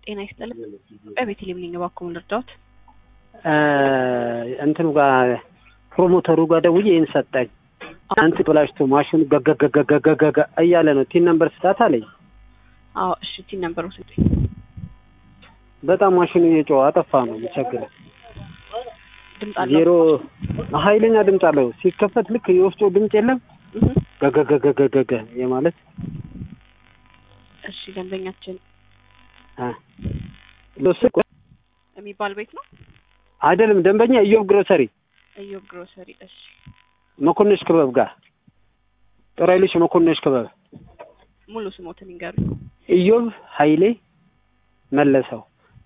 ጤና ይስጥልኝ በቤተልሔም ነኝ እባክዎ ልርዳዎት እንትኑ ጋር ፕሮሞተሩ ጋር ደውዬ እንሰጣኝ አንተ ብላሽቶ ማሽኑ ገገገገገገ እያለ ነው ቲን ነምበር ስጣት አለኝ አዎ እሺ ቲን ነምበሩ ስጡኝ በጣም ማሽኑ እየጮኸ አጠፋ ነው የሚቸግረው ድምጽ አለው ዜሮ ኃይለኛ ድምጽ አለው ሲከፈት ልክ የወፍጮ ድምጽ የለም ገገገገገገ የማለት እሺ ደንበኛችን ለሱቅ የሚባል ቤት ነው አይደለም ደንበኛ ኢዮብ ግሮሰሪ እሺ መኮንንሽ ክበብ ጋር ጥራይልሽ መኮንንሽ ክበብ ሙሉ ስሞትን ይንገሩ ኢዮብ ኃይሌ መለሰው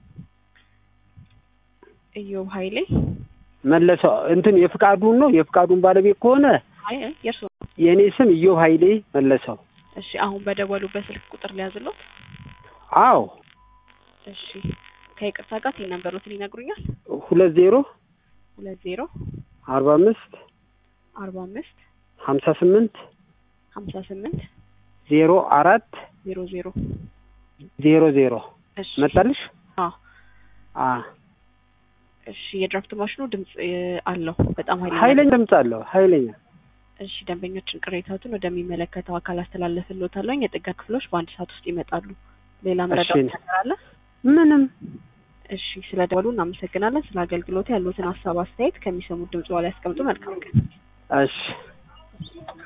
ኢዮብ ኃይሌ መለሰው እንትን የፍቃዱን ነው የፍቃዱን ባለቤት ከሆነ አይ የርሱ የኔ ስም ኢዮብ ኃይሌ መለሰው እሺ አሁን በደወሉበት ስልክ ቁጥር ሊያዝሉት አዎ እሺ ከይቅርታ ጋር ቲን ነምበሩን ይነግሩኛል 20 45 58 04 00 እሺ መጣልሽ እሺ የድራፍት ማሽኑ ድምጽ አለው በጣም ኃይለኛ ድምጽ አለው ኃይለኛ እሺ ደንበኞችን ቅሬታዎችን ወደሚመለከተው አካል አስተላልፈልዎታለሁ የጥገና ክፍሎች በአንድ ሰዓት ውስጥ ይመጣሉ ሌላ መረጃ አለ ምንም እሺ ስለደወሉ እናመሰግናለን ስለ አገልግሎቱ ያሉትን ሐሳብ አስተያየት ከሚሰሙት ድምጽ ላይ ያስቀምጡ መልካም ቀን እሺ